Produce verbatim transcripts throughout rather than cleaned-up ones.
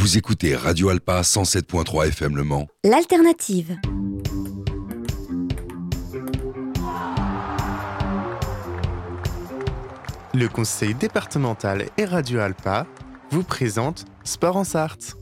Vous écoutez Radio Alpa cent sept virgule trois F M Le Mans. L'alternative. Le conseil départemental et Radio Alpa vous présente Sport en Sarthe.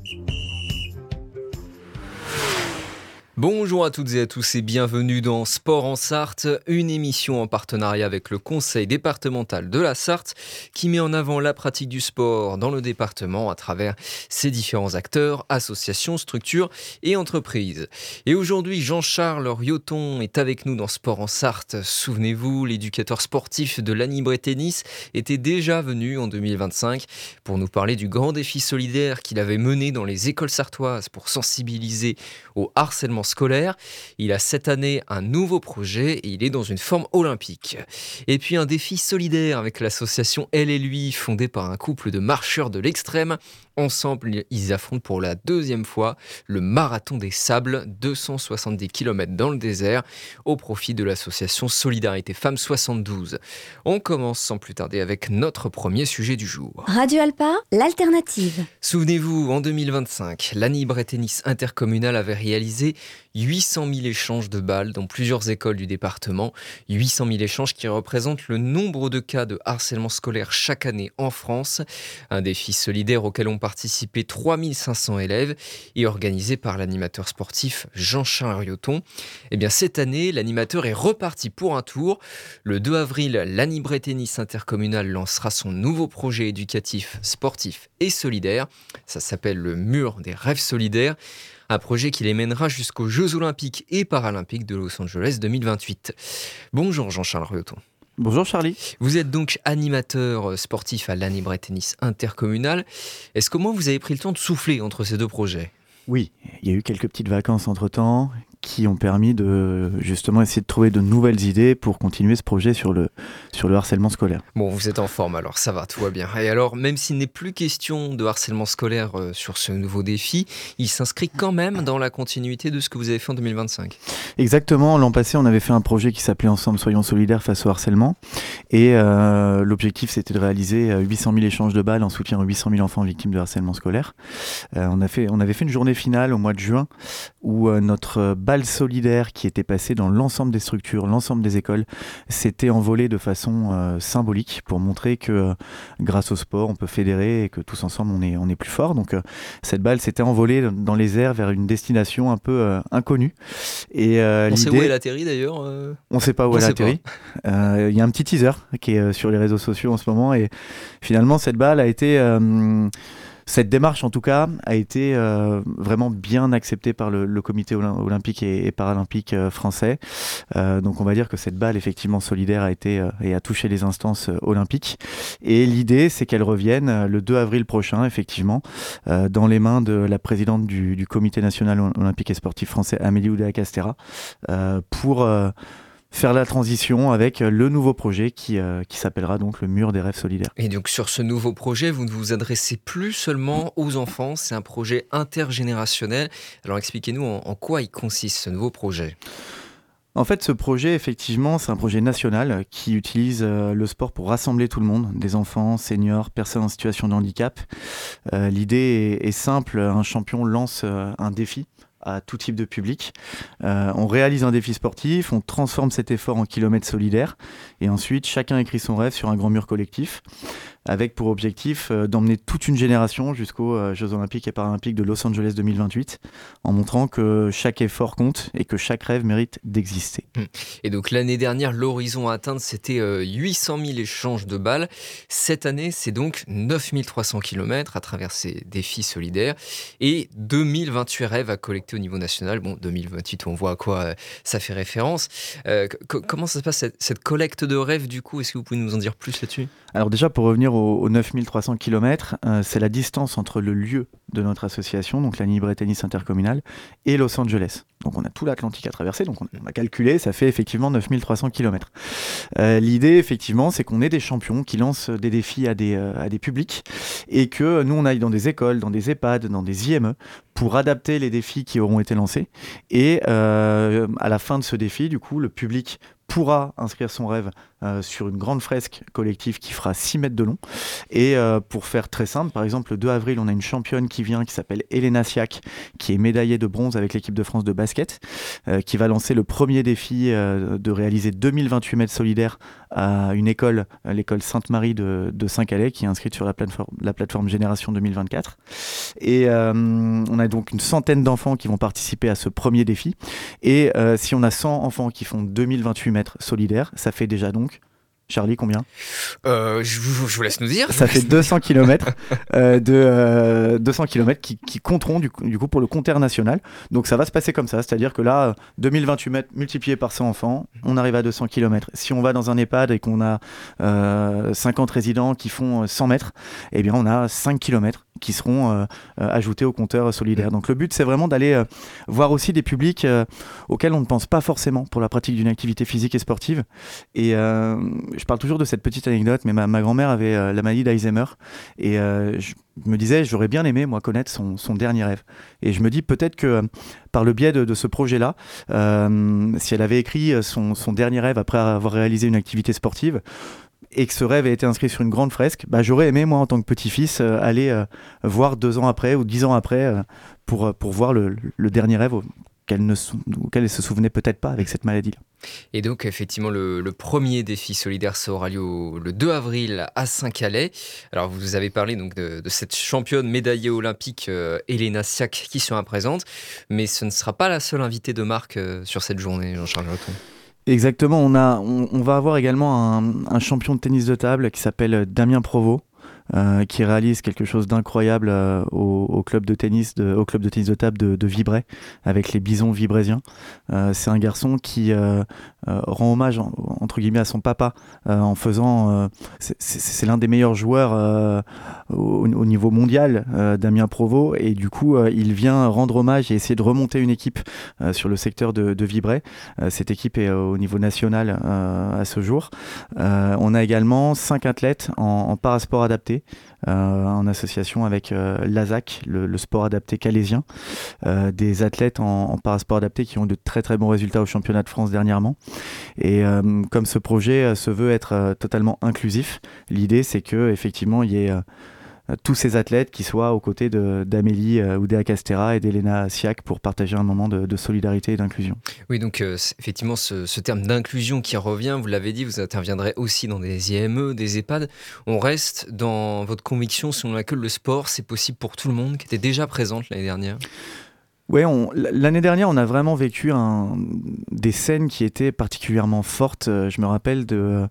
Bonjour à toutes et à tous et bienvenue dans Sport en Sarthe, une émission en partenariat avec le conseil départemental de la Sarthe qui met en avant la pratique du sport dans le département à travers ses différents acteurs, associations, structures et entreprises. Et aujourd'hui, Jean-Charles Rioton est avec nous dans Sport en Sarthe. Souvenez-vous, l'éducateur sportif de l'Anibré Tennis était déjà venu en deux mille vingt-cinq pour nous parler du grand défi solidaire qu'il avait mené dans les écoles sartoises pour sensibiliser au harcèlement scolaire. Il a cette année un nouveau projet et il est dans une forme olympique. Et puis un défi solidaire avec l'association Elle et Lui, fondée par un couple de marcheurs de l'extrême. Ensemble, ils affrontent pour la deuxième fois le marathon des sables, deux cent soixante-dix kilomètres dans le désert, au profit de l'association Solidarité Femmes soixante-douze. On commence sans plus tarder avec notre premier sujet du jour. Radio Alpa, l'alternative. Souvenez-vous, en deux mille vingt-cinq, l'Anibré Tennis intercommunal avait réalisé huit cent mille échanges de balles dans plusieurs écoles du département. huit cent mille échanges qui représentent le nombre de cas de harcèlement scolaire chaque année en France. Un défi solidaire auquel ont participé trois mille cinq cents élèves et organisé par l'animateur sportif Jean-Charles Rioton. Et bien cette année, l'animateur est reparti pour un tour. Le deux avril, l'Anibré Tennis intercommunal lancera son nouveau projet éducatif, sportif et solidaire. Ça s'appelle le Mur des rêves solidaires. Un projet qui les mènera jusqu'aux Jeux Olympiques et Paralympiques de Los Angeles deux mille vingt-huit. Bonjour Jean-Charles Rioton. Bonjour Charlie. Vous êtes donc animateur sportif à l'Anibré Tennis intercommunal. Est-ce qu'au moins vous avez pris le temps de souffler entre ces deux projets ? Oui, il y a eu quelques petites vacances entre-temps qui ont permis de justement essayer de trouver de nouvelles idées pour continuer ce projet sur le, sur le harcèlement scolaire. Bon, vous êtes en forme alors, ça va, tout va bien. Et alors, même s'il n'est plus question de harcèlement scolaire euh, sur ce nouveau défi, il s'inscrit quand même dans la continuité de ce que vous avez fait en deux mille vingt-cinq. Exactement, l'an passé on avait fait un projet qui s'appelait Ensemble Soyons Solidaires face au harcèlement et euh, l'objectif c'était de réaliser huit cent mille échanges de balles en soutien aux huit cent mille enfants victimes de harcèlement scolaire. Euh, on, a fait, on avait fait une journée finale au mois de juin où euh, notre balle solidaire qui était passée dans l'ensemble des structures, l'ensemble des écoles, s'était envolée de façon euh, symbolique pour montrer que euh, grâce au sport on peut fédérer et que tous ensemble on est, on est plus fort. Donc euh, cette balle s'était envolée dans les airs vers une destination un peu euh, inconnue. Et, euh, on l'idée... sait où elle atterrit d'ailleurs euh... On ne sait pas où on elle atterrit. Il euh, y a un petit teaser qui est euh, sur les réseaux sociaux en ce moment et finalement cette balle a été... Euh, Cette démarche, en tout cas, a été euh, vraiment bien acceptée par le, le comité olympique et, et paralympique euh, français. Euh, donc, on va dire que cette balle, effectivement, solidaire a été euh, et a touché les instances euh, olympiques. Et l'idée, c'est qu'elle revienne euh, le deux avril prochain, effectivement, euh, dans les mains de la présidente du, du comité national olympique et sportif français, Amélie Oudéa-Castéra, euh, pour... Euh, faire la transition avec le nouveau projet qui, euh, qui s'appellera donc le Mur des rêves solidaires. Et donc sur ce nouveau projet, vous ne vous adressez plus seulement aux enfants, c'est un projet intergénérationnel. Alors expliquez-nous en, en quoi il consiste ce nouveau projet. En fait, ce projet, effectivement, c'est un projet national qui utilise euh, le sport pour rassembler tout le monde, des enfants, seniors, personnes en situation de handicap. Euh, l'idée est, est simple, un champion lance euh, un défi à tout type de public. Euh, on réalise un défi sportif, on transforme cet effort en kilomètres solidaires et ensuite chacun écrit son rêve sur un grand mur collectif avec pour objectif euh, d'emmener toute une génération jusqu'aux euh, Jeux Olympiques et Paralympiques de Los Angeles deux mille vingt-huit en montrant que chaque effort compte et que chaque rêve mérite d'exister. Et donc l'année dernière, l'horizon à atteindre, c'était euh, huit cent mille échanges de balles. Cette année, c'est donc neuf mille trois cents kilomètres à travers ces défis solidaires et deux mille vingt-huit rêves à collecter au niveau national. Bon, deux mille vingt-huit, on voit à quoi euh, ça fait référence. Euh, c- comment ça se passe cette, cette collecte de rêves du coup ? Est-ce que vous pouvez nous en dire plus là-dessus ? Alors déjà, pour revenir aux, aux neuf mille trois cents kilomètres, euh, c'est la distance entre le lieu de notre association, donc l'Anibré Tennis intercommunal, et Los Angeles. Donc on a tout l'Atlantique à traverser, donc on, on a calculé, ça fait effectivement neuf mille trois cents kilomètres. Euh, l'idée, effectivement, c'est qu'on ait des champions qui lancent des défis à des, euh, à des publics et que nous, on aille dans des écoles, dans des EHPAD, dans des I M E pour adapter les défis qui auront été lancés. Et euh, à la fin de ce défi, du coup, le public pourra inscrire son rêve euh, sur une grande fresque collective qui fera six mètres de long. Et euh, pour faire très simple, par exemple, le deux avril, on a une championne qui vient qui s'appelle Elena Siak, qui est médaillée de bronze avec l'équipe de France de basket, euh, qui va lancer le premier défi euh, de réaliser deux mille vingt-huit mètres solidaires à une école, l'école Sainte-Marie de, de Saint-Calais, qui est inscrite sur la plateforme, la plateforme Génération deux mille vingt-quatre. Et euh, on a donc une centaine d'enfants qui vont participer à ce premier défi. Et euh, si on a cent enfants qui font deux mille vingt-huit mètres solidaires, ça fait déjà donc, Charlie, combien ? euh, je, vous, je vous laisse nous dire. Ça fait deux cents kilomètres euh, de euh, deux cents kilomètres qui, qui compteront du coup, du coup pour le compteur national. Donc ça va se passer comme ça, c'est-à-dire que là, deux mille vingt-huit mètres multipliés par cent enfants, on arrive à deux cents kilomètres. Si on va dans un EHPAD et qu'on a euh, cinquante résidents qui font cent mètres, eh bien on a cinq kilomètres qui seront euh, euh, ajoutés au compteur solidaire. Donc le but, c'est vraiment d'aller euh, voir aussi des publics euh, auxquels on ne pense pas forcément pour la pratique d'une activité physique et sportive. Et euh, je parle toujours de cette petite anecdote, mais ma, ma grand-mère avait euh, la maladie d'Alzheimer. Et euh, je me disais, j'aurais bien aimé, moi, connaître son, son dernier rêve. Et je me dis peut-être que euh, par le biais de, de ce projet-là, euh, si elle avait écrit son, son dernier rêve après avoir réalisé une activité sportive, et que ce rêve a été inscrit sur une grande fresque, bah, j'aurais aimé, moi, en tant que petit-fils, euh, aller euh, voir deux ans après ou dix ans après euh, pour, pour voir le, le dernier rêve auquel, ne, auquel elle ne se souvenait peut-être pas avec cette maladie-là. Et donc, effectivement, le, le premier défi solidaire, ça aura lieu le deux avril à Saint-Calais. Alors, vous avez parlé donc, de, de cette championne médaillée olympique, euh, Elena Siak, qui sera présente. Mais ce ne sera pas la seule invitée de marque euh, sur cette journée, Jean-Charles Breton. Exactement, on, a, on, on va avoir également un, un champion de tennis de table qui s'appelle Damien Provost, euh, qui réalise quelque chose d'incroyable euh, au, au club de tennis de, au club de tennis de table de, de Vibray, avec les Bisons vibrésiens. Euh, c'est un garçon qui euh, euh, rend hommage en, entre guillemets à son papa euh, en faisant. Euh, c'est, c'est, c'est l'un des meilleurs joueurs euh, au, au niveau mondial, euh, Damien Provost, et du coup euh, il vient rendre hommage et essayer de remonter une équipe euh, sur le secteur de, de Vibray. Euh, cette équipe est au niveau national euh, à ce jour. Euh, on a également cinq athlètes en, en parasport adapté. Euh, en association avec euh, l'A S A C, le, le sport adapté calaisien, euh, des athlètes en, en parasport adapté qui ont de très très bons résultats au championnat de France dernièrement. Et euh, comme ce projet euh, se veut être euh, totalement inclusif, l'idée c'est que effectivement il y ait euh, tous ces athlètes qui soient aux côtés de, d'Amélie euh, Oudéa Castéra et d'Elena Siak pour partager un moment de, de solidarité et d'inclusion. Oui, donc euh, effectivement, ce, ce terme d'inclusion qui revient, vous l'avez dit, vous interviendrez aussi dans des I M E, des EHPAD. On reste dans votre conviction selon laquelle le sport, c'est possible pour tout le monde, qui était déjà présente l'année dernière. Oui, l'année dernière, on a vraiment vécu un, des scènes qui étaient particulièrement fortes. Je me rappelle de...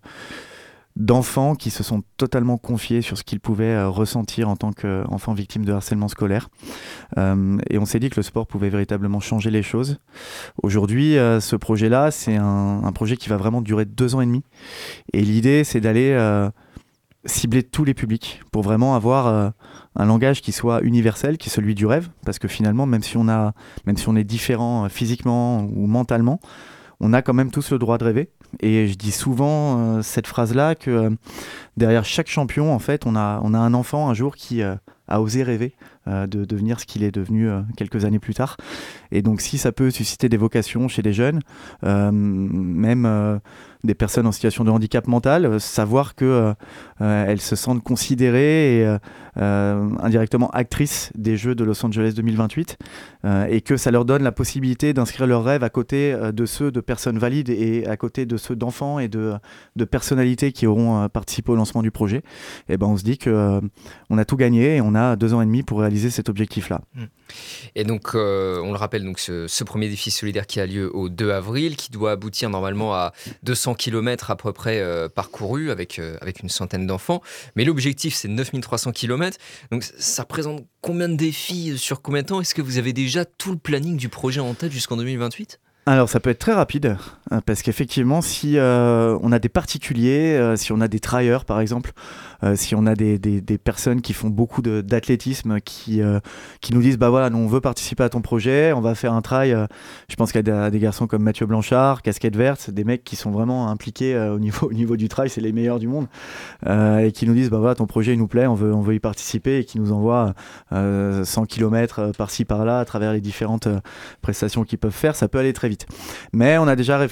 d'enfants qui se sont totalement confiés sur ce qu'ils pouvaient euh, ressentir en tant qu'enfants victimes de harcèlement scolaire. Euh, et on s'est dit que le sport pouvait véritablement changer les choses. Aujourd'hui, euh, ce projet-là, c'est un, un projet qui va vraiment durer deux ans et demi. Et l'idée, c'est d'aller euh, cibler tous les publics pour vraiment avoir euh, un langage qui soit universel, qui est celui du rêve. Parce que finalement, même si on, a, même si on est différent euh, physiquement ou mentalement, on a quand même tous le droit de rêver. Et je dis souvent euh, cette phrase-là que euh, derrière chaque champion, en fait, on a, on a un enfant un jour qui euh, a osé rêver euh, de devenir ce qu'il est devenu euh, quelques années plus tard. Et donc, si ça peut susciter des vocations chez des jeunes, euh, même euh, des personnes en situation de handicap mental, euh, savoir que euh, euh, elles se sentent considérées et euh, euh, indirectement actrices des Jeux de Los Angeles deux mille vingt-huit, euh, et que ça leur donne la possibilité d'inscrire leurs rêves à côté euh, de ceux de personnes valides et à côté de ceux d'enfants et de, de personnalités qui auront euh, participé au lancement du projet. Et ben on se dit que euh, on a tout gagné et on a deux ans et demi pour réaliser cet objectif-là. Et donc, euh, on le rappelle, donc ce, ce premier défi solidaire qui a lieu au deux avril, qui doit aboutir normalement à deux cents kilomètres à peu près euh, parcourus avec, euh, avec une centaine d'enfants. Mais l'objectif, c'est neuf mille trois cents kilomètres. Donc, ça représente combien de défis sur combien de temps ? Est-ce que vous avez déjà tout le planning du projet en tête jusqu'en deux mille vingt-huit ? Alors ça peut être très rapide, euh, parce qu'effectivement si euh, on a des particuliers, euh, si on a des trailleurs par exemple, euh, si on a des, des, des personnes qui font beaucoup de, d'athlétisme, qui, euh, qui nous disent bah voilà, nous on veut participer à ton projet, on va faire un trail, euh, je pense qu'il y a des, des garçons comme Mathieu Blanchard, Casquette Verte, des mecs qui sont vraiment impliqués euh, au, niveau, au niveau du trail, c'est les meilleurs du monde, euh, et qui nous disent bah voilà, ton projet il nous plaît, on veut, on veut y participer, et qui nous envoient euh, cent kilomètres par-ci par-là à travers les différentes euh, prestations qu'ils peuvent faire. Ça peut aller très vite. Mais on a déjà réfléchi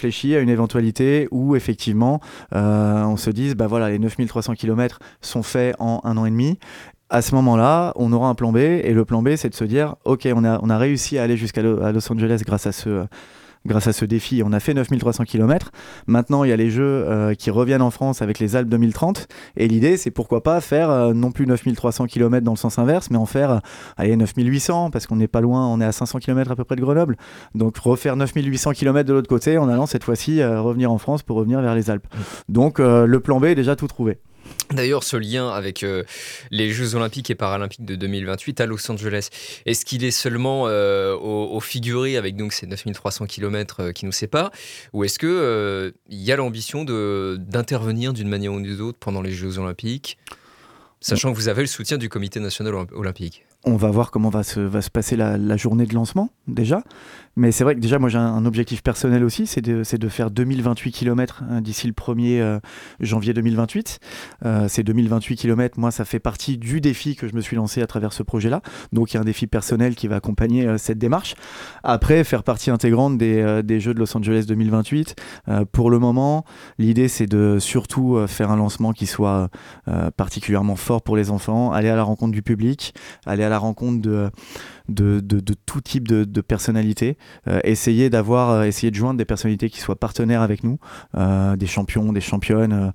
réfléchi à une éventualité où effectivement euh, on se dise bah voilà, les neuf mille trois cents kilomètres sont faits en un an et demi. À ce moment-là, on aura un plan B, et le plan B, c'est de se dire ok, on a, on a réussi à aller jusqu'à lo- à Los Angeles grâce à ce grâce à ce défi, on a fait neuf mille trois cents kilomètres. Maintenant, il y a les Jeux euh, qui reviennent en France avec les Alpes deux mille trente. Et l'idée, c'est pourquoi pas faire euh, non plus neuf mille trois cents kilomètres dans le sens inverse, mais en faire euh, allez, neuf mille huit cents, parce qu'on n'est pas loin, on est à cinq cents kilomètres à peu près de Grenoble. Donc refaire neuf mille huit cents kilomètres de l'autre côté en allant cette fois-ci euh, revenir en France pour revenir vers les Alpes. Donc euh, le plan B est déjà tout trouvé. D'ailleurs, ce lien avec euh, les Jeux Olympiques et Paralympiques de deux mille vingt-huit à Los Angeles, est-ce qu'il est seulement euh, au, au figuré avec donc ces neuf mille trois cents kilomètres euh, qui nous séparent, ou est-ce qu'il euh, y a l'ambition de, d'intervenir d'une manière ou d'une autre pendant les Jeux Olympiques, sachant que vous avez le soutien du Comité national olympique? On va voir comment va se, va se passer la, la journée de lancement, déjà. Mais c'est vrai que déjà, moi, j'ai un, un objectif personnel aussi, c'est de, c'est de faire deux mille vingt-huit kilomètres hein, d'ici le premier euh, janvier deux mille vingt-huit. Euh, ces deux mille vingt-huit kilomètres, moi, ça fait partie du défi que je me suis lancé à travers ce projet-là. Donc, il y a un défi personnel qui va accompagner euh, cette démarche. Après, faire partie intégrante des, euh, des Jeux de Los Angeles deux mille vingt-huit. Euh, pour le moment, l'idée, c'est de surtout euh, faire un lancement qui soit euh, particulièrement fort pour les enfants, aller à la rencontre du public, aller à la rencontre de, de, de, de tout type de, de personnalités, euh, essayer d'avoir, euh, essayer de joindre des personnalités qui soient partenaires avec nous, euh, des champions, des championnes, euh,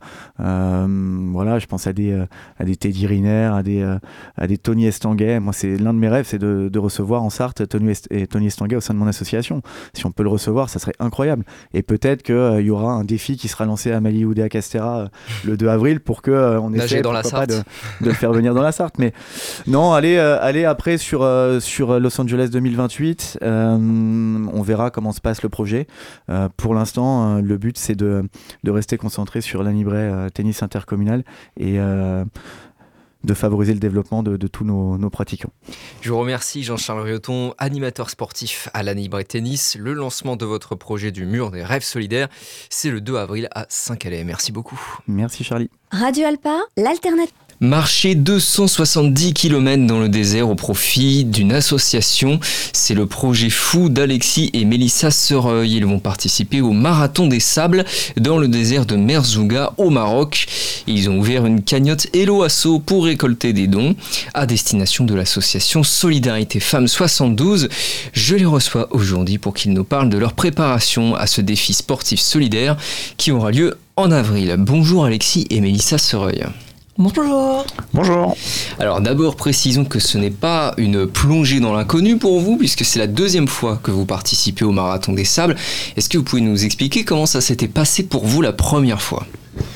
euh, voilà, je pense à des, euh, à des Teddy Riner, à des, euh, à des Tony Estanguet. Moi, c'est l'un de mes rêves, c'est de, de recevoir en Sarthe Tony, Est- et Tony Estanguet au sein de mon association. Si on peut le recevoir, ça serait incroyable. Et peut-être qu'il euh, y aura un défi qui sera lancé à Maliouda Castera euh, le deux avril pour qu'on euh, on essaie dans la pourquoi pas, Sarthe. de, de le faire venir dans la Sarthe. Mais non, allez, euh, allez après sur, euh, sur Los Angeles deux mille vingt-huit, euh, on verra comment se passe le projet. Euh, pour l'instant, euh, le but, c'est de, de rester concentré sur l'Anibray euh, tennis intercommunal et euh, de favoriser le développement de, de tous nos, nos pratiquants. Je vous remercie Jean-Charles Rioton, animateur sportif à l'Anibray Tennis. Le lancement de votre projet du Mur des Rêves Solidaires, c'est le deux avril à Saint-Calais. Merci beaucoup. Merci Charlie. Radio Alpa, l'alternative. Marcher deux cent soixante-dix kilomètres dans le désert au profit d'une association. C'est le projet fou d'Alexis et Mélissa Sereuil. Ils vont participer au Marathon des Sables dans le désert de Merzouga au Maroc. Ils ont ouvert une cagnotte Hello Asso pour récolter des dons à destination de l'association Solidarité Femmes soixante-douze. Je les reçois aujourd'hui pour qu'ils nous parlent de leur préparation à ce défi sportif solidaire qui aura lieu en avril. Bonjour Alexis et Mélissa Sereuil. Bonjour. Bonjour. Alors d'abord précisons que ce n'est pas une plongée dans l'inconnu pour vous puisque c'est la deuxième fois que vous participez au Marathon des Sables. Est-ce que vous pouvez nous expliquer comment ça s'était passé pour vous la première fois ?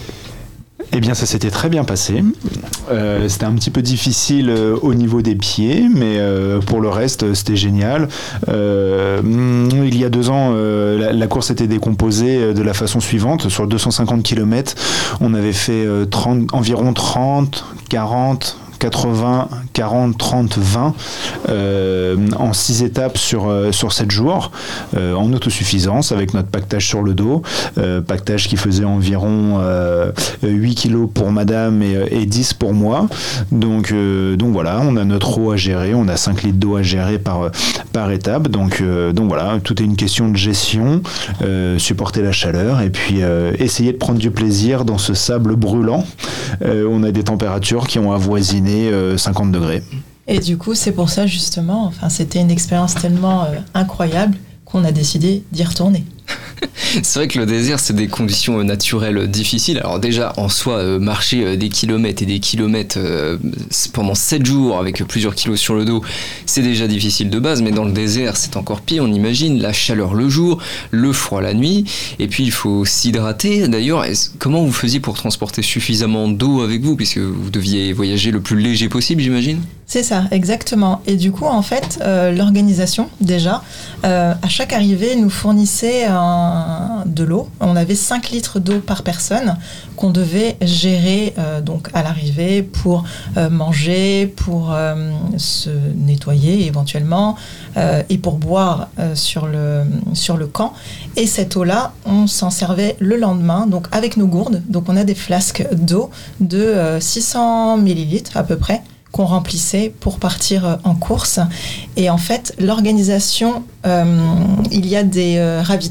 Eh bien, ça s'était très bien passé. Euh, c'était un petit peu difficile euh, au niveau des pieds, mais euh, pour le reste, euh, c'était génial. Euh, il y a deux ans, euh, la, la course était décomposée de la façon suivante. Sur deux cent cinquante kilomètres, on avait fait euh, trente, environ trente, quarante... quatre-vingts, quarante, trente, vingt euh, en six étapes sur, euh, sur sept jours euh, en autosuffisance avec notre pactage sur le dos, euh, pactage qui faisait environ euh, huit kilos pour madame et, et dix pour moi. Donc, euh, donc voilà, on a notre eau à gérer, on a cinq litres d'eau à gérer par, par étape. Donc, euh, donc voilà, tout est une question de gestion, euh, supporter la chaleur et puis euh, essayer de prendre du plaisir dans ce sable brûlant. Euh, on a des températures qui ont avoisiné cinquante degrés. Et du coup, c'est pour ça justement, enfin, c'était une expérience tellement euh, incroyable qu'on a décidé d'y retourner. C'est vrai que le désert, c'est des conditions naturelles difficiles. Alors déjà, en soi, euh, marcher euh, des kilomètres et des kilomètres euh, pendant sept jours avec plusieurs kilos sur le dos, c'est déjà difficile de base, mais dans le désert, c'est encore pire, on imagine. La chaleur le jour, le froid la nuit, et puis il faut s'hydrater. D'ailleurs, comment vous faisiez pour transporter suffisamment d'eau avec vous, puisque vous deviez voyager le plus léger possible, j'imagine ? C'est ça, exactement. Et du coup, en fait, euh, l'organisation, déjà, euh, à chaque arrivée, nous fournissait un, de l'eau. On avait cinq litres d'eau par personne qu'on devait gérer euh, donc à l'arrivée pour euh, manger, pour euh, se nettoyer éventuellement euh, et pour boire euh, sur, le, sur le camp. Et cette eau-là, on s'en servait le lendemain, donc avec nos gourdes. Donc on a des flasques d'eau de euh, six cents millilitres à peu près, qu'on remplissait pour partir en course. Et en fait, l'organisation, euh, il y a des euh, ravitaux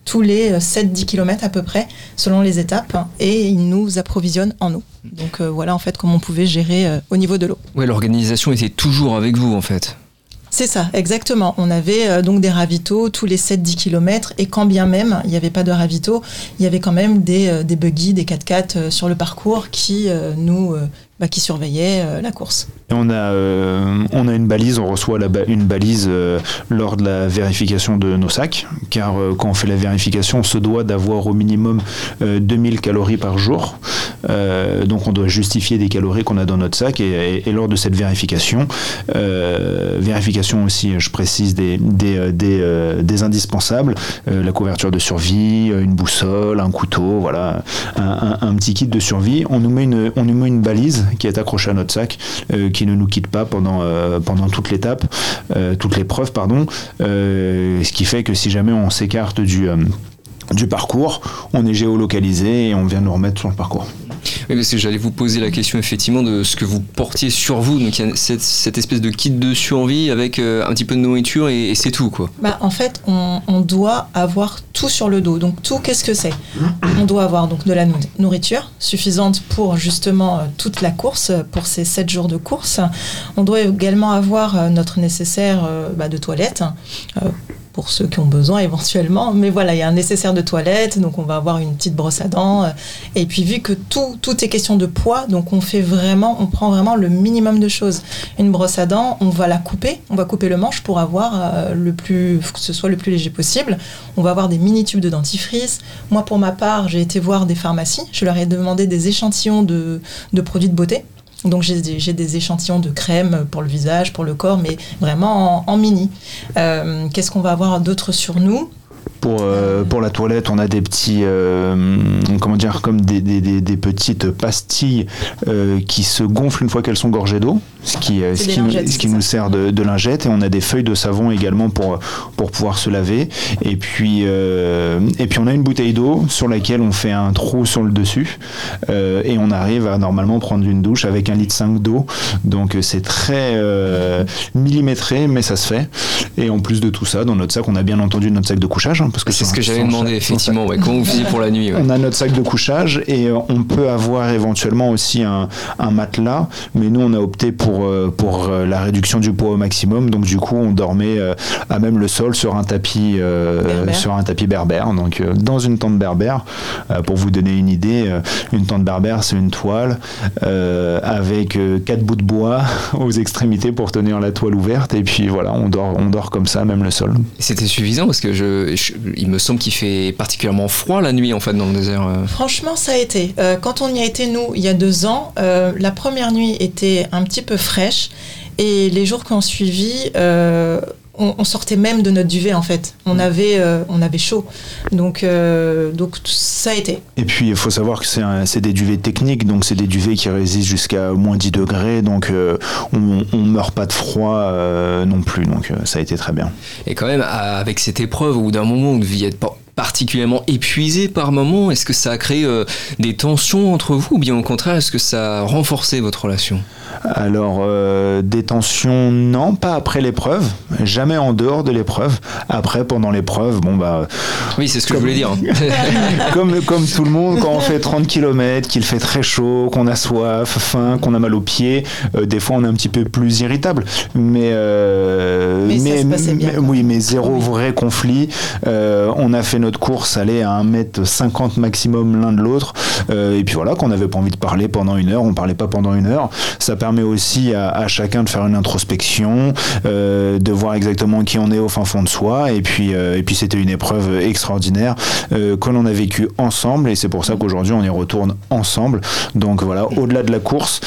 tous les sept à dix kilomètres à peu près, selon les étapes, et ils nous approvisionnent en eau. Donc euh, voilà en fait comment on pouvait gérer euh, au niveau de l'eau. Ouais, l'organisation était toujours avec vous en fait. C'est ça, exactement. On avait euh, donc des ravitaux tous les sept à dix kilomètres, et quand bien même il n'y avait pas de ravitaux, il y avait quand même des, euh, des buggy, des quatre-quatre euh, sur le parcours qui euh, nous euh, bah, qui surveillaient euh, la course. Et on a, euh, on a une balise, on reçoit la ba- une balise euh, lors de la vérification de nos sacs, car euh, quand on fait la vérification, on se doit d'avoir au minimum euh, deux mille calories par jour. Euh, donc on doit justifier des calories qu'on a dans notre sac, et, et, et lors de cette vérification, euh, vérification aussi, je précise, des, des, des, euh, des indispensables, euh, la couverture de survie, une boussole, un couteau, voilà, un, un, un petit kit de survie. On nous met une, on nous met une balise qui est accrochée à notre sac, euh, qui ne nous quitte pas pendant, euh, pendant toute l'étape, euh, toute l'épreuve, pardon, euh, ce qui fait que si jamais on s'écarte du... Euh, du parcours, on est géolocalisé et on vient nous remettre sur le parcours. Oui, parce que j'allais vous poser la question effectivement de ce que vous portiez sur vous. Donc il y a cette, cette espèce de kit de survie avec euh, un petit peu de nourriture et, et c'est tout quoi. Bah, en fait, on, on doit avoir tout sur le dos. Donc tout, qu'est-ce que c'est ? On doit avoir donc de la nourriture suffisante pour justement euh, toute la course, pour ces sept jours de course. On doit également avoir euh, notre nécessaire euh, bah, de toilette. Euh, pour ceux qui ont besoin éventuellement, mais voilà, il y a un nécessaire de toilette, donc on va avoir une petite brosse à dents, et puis vu que tout, tout est question de poids, donc on fait vraiment, on prend vraiment le minimum de choses. Une brosse à dents, on va la couper, on va couper le manche pour avoir euh, le plus, que ce soit le plus léger possible. On va avoir des mini tubes de dentifrice. Moi, pour ma part, j'ai été voir des pharmacies, je leur ai demandé des échantillons de, de produits de beauté. Donc j'ai des, j'ai des échantillons de crème pour le visage, pour le corps, mais vraiment en, en mini. Euh, qu'est-ce qu'on va avoir d'autre sur nous ? Pour, euh, pour la toilette, on a des petits, euh, comment dire, comme des, des, des, des petites pastilles euh, qui se gonflent une fois qu'elles sont gorgées d'eau, ce qui, ce qui, lingettes, ce qui nous sert de, de lingette. Et on a des feuilles de savon également pour, pour pouvoir se laver. Et puis, euh, et puis on a une bouteille d'eau sur laquelle on fait un trou sur le dessus euh, et on arrive à normalement prendre une douche avec un litre cinq d'eau. Donc c'est très euh, millimétré, mais ça se fait. Et en plus de tout ça, dans notre sac, on a bien entendu notre sac de couchage. Parce que c'est ce que j'avais demandé, effectivement. Ouais, comment vous faisiez pour la nuit ouais. On a notre sac de couchage et on peut avoir éventuellement aussi un, un matelas, mais nous on a opté pour, pour la réduction du poids au maximum. Donc du coup, on dormait à même le sol sur un tapis, euh, sur un tapis berbère. Donc dans une tente berbère, pour vous donner une idée, une tente berbère, c'est une toile euh, avec quatre bouts de bois aux extrémités pour tenir la toile ouverte. Et puis voilà, on dort, on dort comme ça, même le sol. C'était suffisant parce que je, je il me semble qu'il fait particulièrement froid la nuit en fait dans le désert. Franchement, ça a été. Euh, quand on y a été nous il y a deux ans, euh, la première nuit était un petit peu fraîche et les jours qui ont suivi, euh, on, on sortait même de notre duvet en fait. On avait, euh, on avait chaud. Donc, euh, donc ça a été. Et puis il faut savoir que c'est, un, c'est des duvets techniques, donc c'est des duvets qui résistent jusqu'à moins dix degrés, donc euh, on ne meurt pas de froid euh, non plus. Donc euh, ça a été très bien. Et quand même, avec cette épreuve, au bout d'un moment, vous deviez être particulièrement épuisé par moment. Est-ce que ça a créé euh, des tensions entre vous ou bien au contraire, est-ce que ça a renforcé votre relation ? Alors, euh, des tensions, non, pas après l'épreuve, jamais en dehors de l'épreuve. Après, pendant l'épreuve, bon bah... Oui, c'est ce que comme, je voulais dire. comme, comme tout le monde, quand on fait trente kilomètres, qu'il fait très chaud, qu'on a soif, faim, qu'on a mal aux pieds, euh, des fois on est un petit peu plus irritable. Mais, euh, mais, mais, ça se passait bien, mais oui, mais zéro oui. vrai conflit. Euh, on a fait notre course, aller à un mètre cinquante maximum l'un de l'autre. Euh, et puis voilà, qu'on n'avait pas envie de parler pendant une heure, on ne parlait pas pendant une heure. Ça permet aussi à, à chacun de faire une introspection, euh, de voir exactement qui on est au fin fond de soi. Et puis, euh, et puis c'était une épreuve extraordinaire euh, que l'on a vécue ensemble. Et c'est pour ça qu'aujourd'hui, on y retourne ensemble. Donc voilà, au-delà de la course,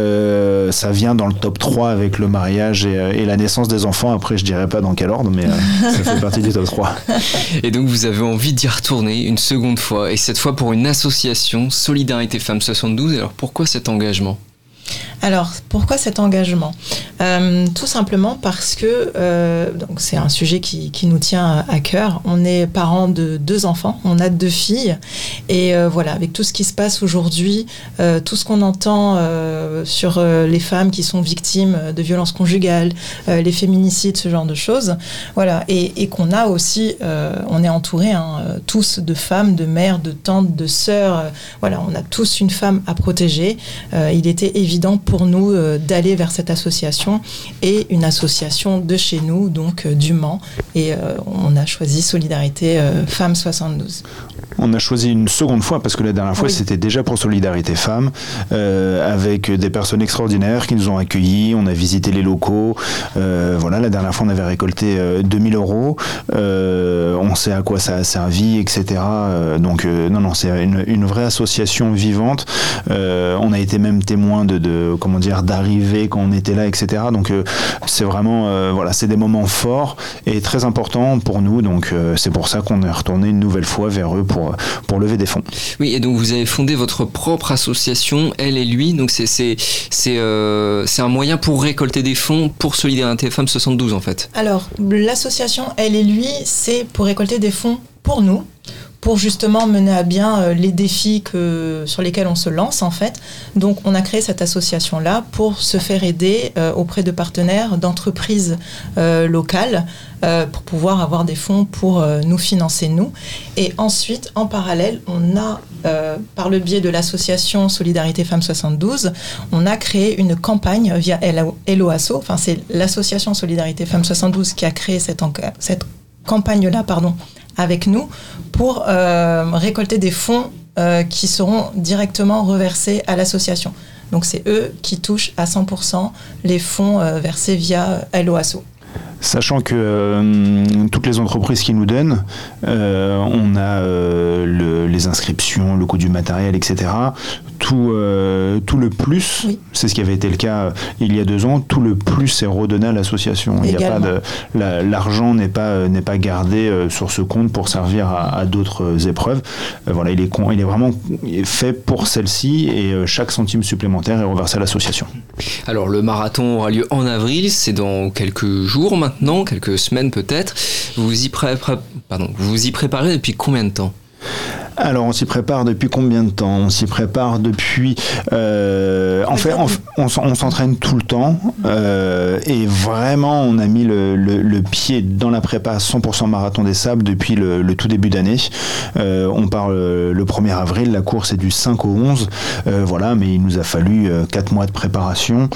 euh, ça vient dans le top trois avec le mariage et, et la naissance des enfants. Après, je ne dirais pas dans quel ordre, mais euh, ça fait partie du top trois. Et donc, vous avez envie d'y retourner une seconde fois, et cette fois pour une association, Solidarité Femmes soixante-douze. Alors, pourquoi cet engagement ? Alors, pourquoi cet engagement ? euh, Tout simplement parce que euh, donc c'est un sujet qui, qui nous tient à cœur. On est parents de deux enfants, on a deux filles. Et euh, voilà, avec tout ce qui se passe aujourd'hui, euh, tout ce qu'on entend euh, sur euh, les femmes qui sont victimes de violences conjugales, euh, les féminicides, ce genre de choses, voilà. Et, et qu'on a aussi, euh, on est entourés hein, tous de femmes, de mères, de tantes, de sœurs. Euh, voilà, on a tous une femme à protéger. Euh, il était évident pour nous euh, d'aller vers cette association et une association de chez nous, donc euh, du Mans. Et euh, on a choisi Solidarité euh, Femmes soixante-douze. On a choisi une seconde fois parce que la dernière fois oui. c'était déjà pour Solidarité Femmes euh, avec des personnes extraordinaires qui nous ont accueillis. On a visité les locaux. Euh, voilà, la dernière fois on avait récolté euh, deux mille euros. Euh, on sait à quoi ça a servi, et cetera. Euh, donc euh, non non, c'est une, une vraie association vivante. Euh, on a été même témoin de, de comment dire d'arrivée quand on était là, et cetera. Donc euh, c'est vraiment euh, voilà, c'est des moments forts et très importants pour nous. Donc euh, c'est pour ça qu'on est retourné une nouvelle fois vers eux pour pour lever des fonds. Oui, et donc vous avez fondé votre propre association, Elle et Lui. Donc c'est c'est c'est euh, c'est un moyen pour récolter des fonds pour Solidarité Femmes soixante-douze en fait. Alors l'association Elle et Lui, c'est pour récolter des fonds pour nous, pour justement mener à bien euh, les défis que, sur lesquels on se lance en fait. Donc on a créé cette association-là pour se faire aider euh, auprès de partenaires, d'entreprises euh, locales euh, pour pouvoir avoir des fonds pour euh, nous financer nous. Et ensuite, en parallèle, on a, euh, par le biais de l'association Solidarité Femmes soixante-douze, on a créé une campagne via Hello Asso, enfin c'est l'association Solidarité Femmes soixante-douze qui a créé cette, enca- cette campagne-là, pardon, avec nous pour euh, récolter des fonds euh, qui seront directement reversés à l'association. Donc c'est eux qui touchent à cent pour cent les fonds euh, versés via Hello Asso. Sachant que euh, toutes les entreprises qui nous donnent, euh, on a euh, le, les inscriptions, le coût du matériel, et cetera. Tout, euh, tout le plus, oui. C'est ce qui avait été le cas il y a deux ans, tout le plus est redonné à l'association. Il y a pas de, la, l'argent n'est pas, n'est pas gardé euh, sur ce compte pour servir à, à d'autres épreuves. Euh, voilà, il est, con, il est vraiment fait pour celle-ci et euh, chaque centime supplémentaire est reversé à l'association. Alors le marathon aura lieu en avril, c'est dans quelques jours maintenant, quelques semaines peut-être. Vous y, pré- pré- pardon, vous vous y préparez depuis combien de temps ? Alors, on s'y prépare depuis combien de temps ? On s'y prépare depuis... Euh, en fait, on, on, on s'entraîne tout le temps. Euh, et vraiment, on a mis le, le, le pied dans la prépa cent pour cent Marathon des Sables depuis le, le tout début d'année. Euh, on part le, le premier avril. La course est du cinq au onze. Euh, voilà, mais il nous a fallu quatre mois de préparation.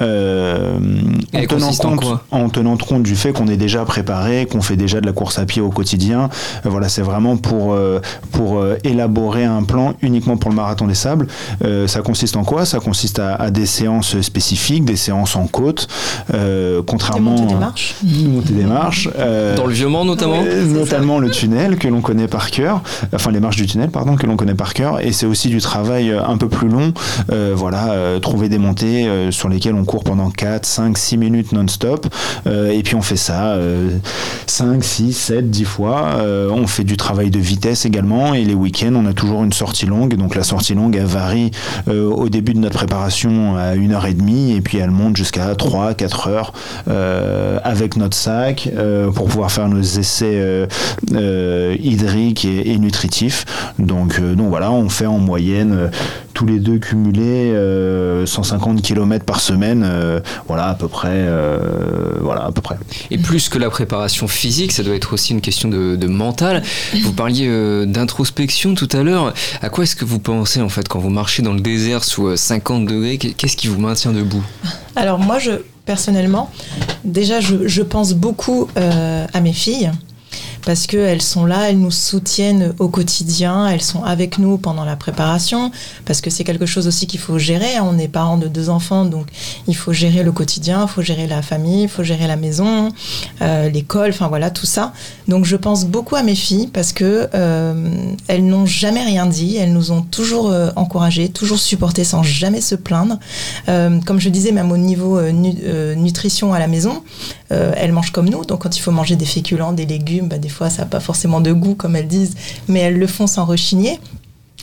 Euh, en, tenant compte, en tenant compte du fait qu'on est déjà préparé, qu'on fait déjà de la course à pied au quotidien. Euh, voilà, c'est vraiment pour... Euh, pour élaborer un plan uniquement pour le Marathon des Sables. Euh, ça consiste en quoi ? Ça consiste à, à des séances spécifiques, des séances en côte, euh, contrairement... Des montées des marches. Montées des marches. Euh, Dans le Vieux-Mans notamment euh, Notamment le tunnel que l'on connaît par cœur, enfin les marches du tunnel, pardon, que l'on connaît par cœur. Et c'est aussi du travail un peu plus long. Euh, voilà, euh, trouver des montées euh, sur lesquelles on court pendant quatre, cinq, six minutes non-stop. Euh, et puis on fait ça euh, cinq, six, sept, dix fois. Euh, on fait du travail de vitesse également. Et les week-ends, on a toujours une sortie longue. Donc la sortie longue, elle varie euh, au début de notre préparation à une heure et demie et puis elle monte jusqu'à trois, quatre heures euh, avec notre sac euh, pour pouvoir faire nos essais euh, euh, hydriques et, et nutritifs. Donc, euh, donc voilà, on fait en moyenne euh, tous les deux cumulés euh, cent cinquante kilomètres par semaine. Euh, voilà, à peu près. Euh, voilà, à peu près. Et plus que la préparation physique, ça doit être aussi une question de, de mental. Vous parliez euh, d'introspection tout à l'heure. À quoi est-ce que vous pensez en fait quand vous marchez dans le désert sous cinquante degrés ? Qu'est-ce qui vous maintient debout ? Alors moi, je, personnellement, déjà, je, je pense beaucoup euh, à mes filles. Parce qu'elles sont là, elles nous soutiennent au quotidien, elles sont avec nous pendant la préparation, parce que c'est quelque chose aussi qu'il faut gérer. On est parents de deux enfants, donc il faut gérer le quotidien, il faut gérer la famille, il faut gérer la maison, euh, l'école, enfin voilà, tout ça. Donc je pense beaucoup à mes filles, parce que euh, elles n'ont jamais rien dit, elles nous ont toujours euh, encouragés, toujours supportés sans jamais se plaindre. Euh, comme je disais, même au niveau euh, nu- euh, nutrition à la maison, euh, elles mangent comme nous, donc quand il faut manger des féculents, des légumes, bah, des fois ça n'a pas forcément de goût comme elles disent, mais elles le font sans rechigner.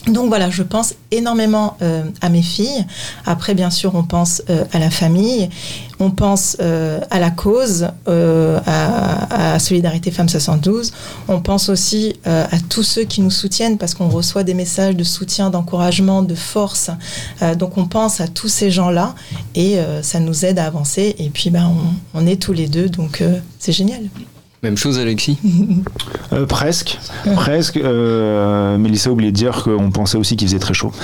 Donc voilà, je pense énormément euh, à mes filles. Après, bien sûr, on pense euh, à la famille, on pense euh, à la cause, euh, à, à Solidarité Femmes soixante-douze. On pense aussi euh, à tous ceux qui nous soutiennent parce qu'on reçoit des messages de soutien, d'encouragement, de force. Euh, donc on pense à tous ces gens-là et euh, ça nous aide à avancer. Et puis ben, on, on est tous les deux, donc euh, c'est génial. Même chose, Alexis. euh, Presque, presque. Euh, Mélissa a oublié de dire qu'on pensait aussi qu'il faisait très chaud.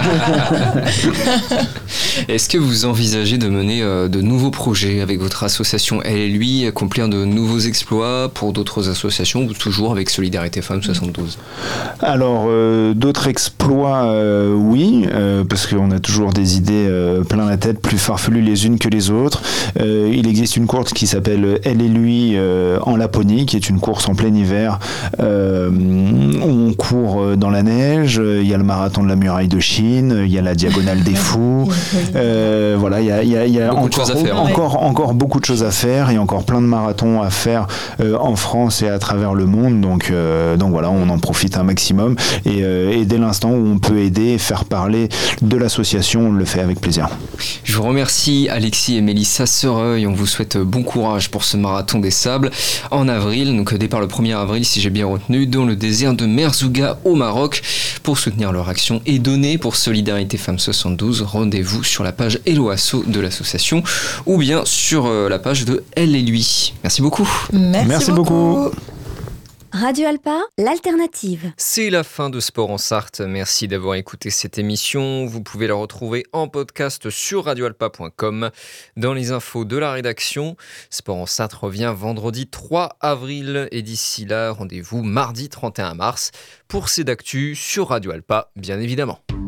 Est-ce que vous envisagez de mener euh, de nouveaux projets avec votre association Elle et Lui, accomplir de nouveaux exploits pour d'autres associations ou toujours avec Solidarité Femmes soixante-douze ? Alors, euh, d'autres exploits, euh, oui, euh, parce qu'on a toujours des idées euh, plein la tête, plus farfelues les unes que les autres. Euh, il existe une course qui s'appelle Elle et Lui euh, en Laponie, qui est une course en plein hiver euh, où on court dans la neige. Il y a le marathon de la muraille de Chine, il y a la diagonale des fous. Euh, voilà, il y a, il y a, il y a encore, faire, encore, hein. encore beaucoup de choses à faire. Il y a encore plein de marathons à faire euh, en France et à travers le monde. Donc, euh, donc voilà, on en profite un maximum. Et, euh, et dès l'instant où on peut aider, faire parler de l'association, on le fait avec plaisir. Je vous remercie Alexis et Mélissa Sereuil. On vous souhaite bon courage pour ce marathon des sables en avril, donc départ le premier avril si j'ai bien retenu, dans le désert de Merzouga au Maroc. Pour soutenir leur action et donner pour Solidarité Femmes soixante-douze, rendez-vous sur la page Hello Asso de l'association ou bien sur la page de Elle et Lui. Merci beaucoup. Merci, Merci beaucoup. beaucoup. Radio Alpa, l'alternative. C'est la fin de Sport en Sarthe. Merci d'avoir écouté cette émission. Vous pouvez la retrouver en podcast sur radio alpa point com. Dans les infos de la rédaction, Sport en Sarthe revient vendredi trois avril. Et d'ici là, rendez-vous mardi trente et un mars pour C'est d'actu sur Radio Alpa, bien évidemment.